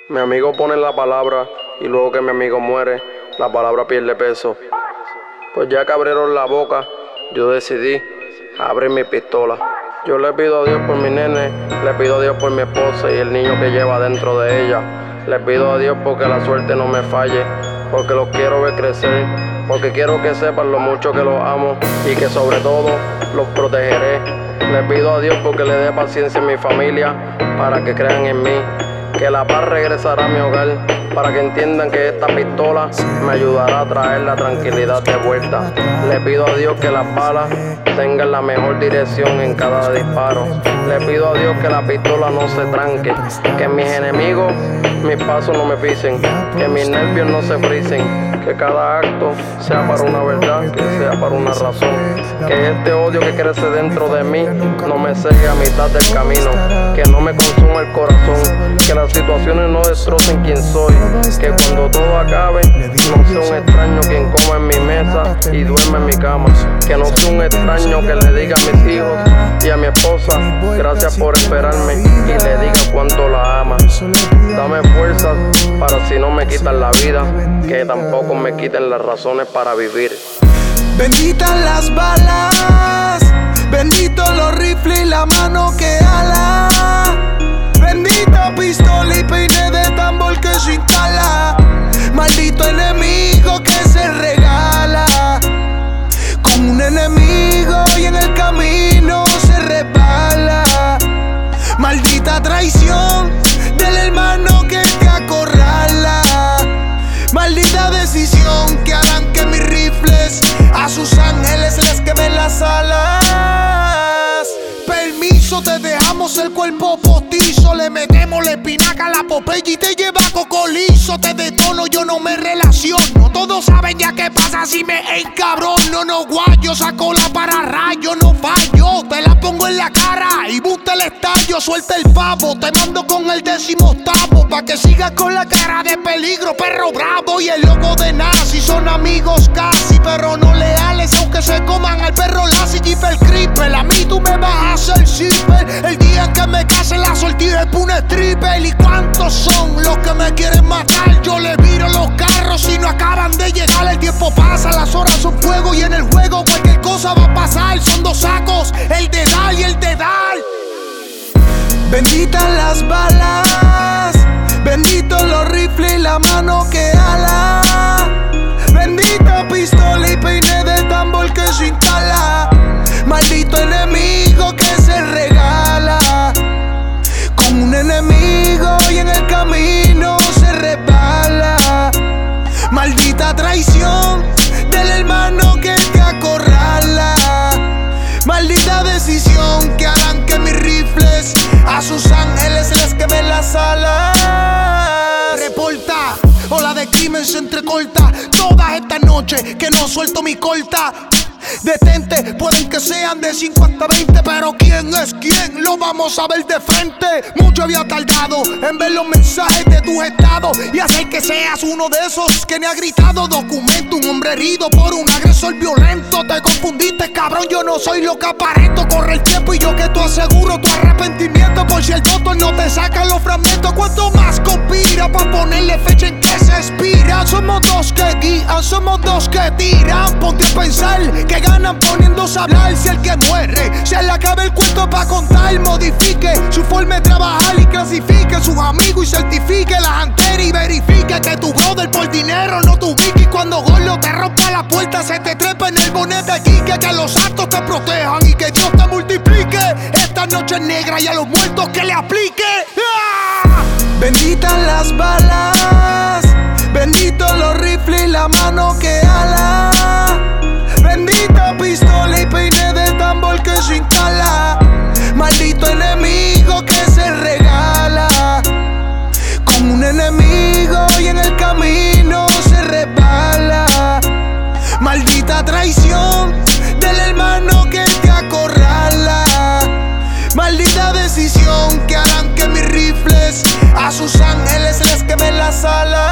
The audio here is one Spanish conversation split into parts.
Mi amigo pone la palabra y luego que mi amigo muere, la palabra pierde peso. Pues ya que abrieron la boca, yo decidí abrir mi pistola. Yo le pido a Dios por mi nene, le pido a Dios por mi esposa y el niño que lleva dentro de ella. Le pido a Dios porque la suerte no me falle, porque los quiero ver crecer, porque quiero que sepan lo mucho que los amo y que sobre todo los protegeré. Le pido a Dios porque le dé paciencia a mi familia para que crean en mí, que la paz regresará a mi hogar, para que entiendan que esta pistola me ayudará a traer la tranquilidad de vuelta. Le pido a Dios que las balas tengan la mejor dirección en cada disparo. Le pido a Dios que la pistola no se tranque, que mis enemigos mis pasos no me pisen, que mis nervios no se frisen, que cada acto sea para una verdad, que sea para una razón, que este odio que crece dentro de mí no me cegue a mitad del camino, que no me consuma el corazón, que las situaciones no destrocen quién soy, que cuando todo acabe no sea un extraño quien coma en mi mesa y duerma en mi cama, que no sea un extraño que le diga a mis hijos y a mi esposa gracias por esperarme y le diga cuánto la ama. Dame fuerzas para si no me quitan la vida, que tampoco me quiten las razones para vivir. Benditas las balas, benditos los rifles y la mano que ala. Bendita pistola y peine de tambor que se instala. Maldito enemigo que se regala con un enemigo y en el camino se resbala. Maldita traición del hermano que te acorrala. Maldita decisión que harán que mis rifles a sus ángeles les quemen las alas. Permiso, te dejamos el cuerpo postizo, le metemos la espinaca a la Popeye y te lleva a cocolizo. Te detono, yo no me relaciono, todos saben ya qué pasa si me encabrono. No guayo, saco la pararrayo, no fallo, te la pongo en la cara y buste el estallo. Suelta el pavo, te mando con el 18º pa' que sigas con la cara de peligro, perro bravo. Y el loco de nazi son amigos casi, pero no leales aunque se coman al perro Lassie y el Creeper. A mí tú me vas a hacer zipper el día en que me case la sortija es pa' un stripper. ¿Y cuántos son los que me quieren matar? Yo les viro los carros si no acaban de llegar. El tiempo pasa, las horas son fuego y en el juego cualquier cosa va a pasar. Son dos sacos, el de dar y el de dar. Benditas las balas, benditos los rifles y la mano que ala. Bendita pistola y peine de tambor que se instala. Maldito enemigo que se regala con un enemigo y en el camino se resbala. Maldita traición del hermano que te acorrala. Maldita decisión que harán que mis rifles a sus ángeles les quemen las alas. Reporta, ola de crimen se entrecorta todas estas noches que no suelto mi corta. Detente, pueden que sean de 5 hasta 20, pero quién es quién lo vamos a ver de frente. Mucho había tardado en ver los mensajes de tus estados y hacer que seas uno de esos que me ha gritado. Documento, un hombre herido por un agresor violento. Te confundiste, cabrón, yo no soy lo que aparento. Corre el tiempo y yo que tú aseguro tu arrepentimiento. Por si el doctor no te saca los fragmentos, cuanto más conspira pa' ponerle fecha en que se expira. Somos dos que guían, somos dos que tiran. Ponte a pensar que ganan poniéndose a hablar. Si el que muere se le acaba el cuento pa' contar, modifique su forma de trabajar y clasifique sus amigos y certifique las antenas y verifique que tu brother por dinero no te ubique. Y cuando Gordo te rompa la puerta se te trepa en el bonete aquí. Que los actos te protejan y que Dios te multiplique esta noche negra y a los muertos que le aplique. ¡Ah! Benditas las balas, benditos los rifles y la mano que ala. Bendita pistola y peine de tambor que se instala. Maldito enemigo que se regala con un enemigo y en el camino se resbala. Maldita traición del hermano que te acorrala. Maldita decisión que harán que mis rifles a sus ángeles les quemen las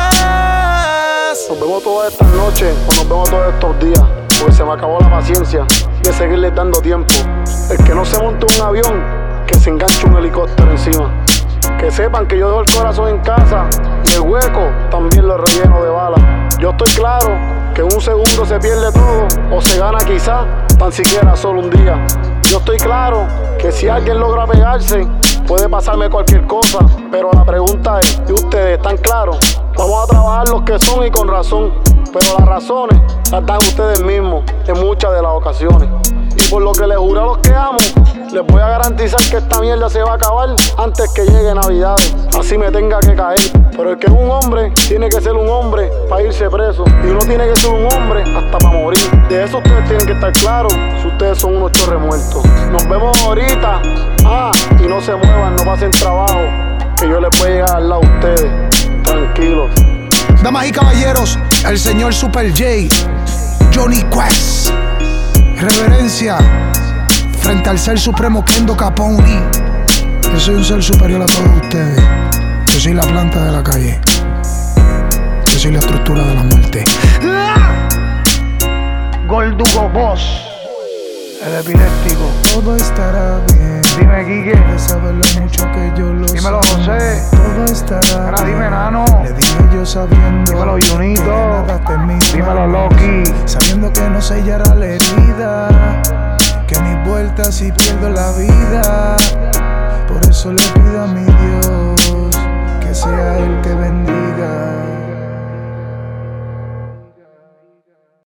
alas. Nos vemos todas estas noches o nos vemos todos estos días, porque se me acabó la paciencia de seguirles dando tiempo. El que no se monte un avión, que se enganche un helicóptero encima. Que sepan que yo dejo el corazón en casa y el hueco también lo relleno de balas. Yo estoy claro que en un segundo se pierde todo o se gana quizá tan siquiera solo un día. Yo estoy claro que si alguien logra pegarse puede pasarme cualquier cosa, pero la pregunta es, ¿y ustedes están claros? Vamos a trabajar los que son y con razón, pero las razones las dan ustedes mismos en muchas de las ocasiones. Y por lo que les juro a los que amo, les voy a garantizar que esta mierda se va a acabar antes que llegue Navidad, así me tenga que caer. Pero el que es un hombre, tiene que ser un hombre para irse preso. Y uno tiene que ser un hombre hasta para morir. De eso ustedes tienen que estar claros, si ustedes son unos chorres muertos. Nos vemos ahorita, y no se muevan, no pasen trabajo, que yo les voy a llegar al lado a ustedes, tranquilos. Damas y caballeros, el señor Super J, Johnny Quest. Reverencia frente al ser supremo Kendo Capone. Yo soy un ser superior a todos ustedes. Yo soy la planta de la calle. Yo soy la estructura de la muerte. Gordugo Boss, el epiléptico. Todo estará bien. Dime, Quique. De saber lo mucho que yo lo Dímelo, sé. José. Todo estará Ahora bien. dime, Nano. Le dije yo sabiendo. Dímelo, Junito. que nada está en mis Dímelo, manos. Loki. Sabiendo que no sellará la herida, que mis vueltas si pierdo la vida.